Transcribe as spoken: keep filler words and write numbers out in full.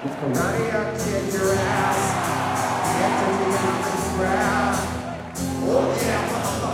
Hurry up, get your ass. Get to the ground. Oh, yeah,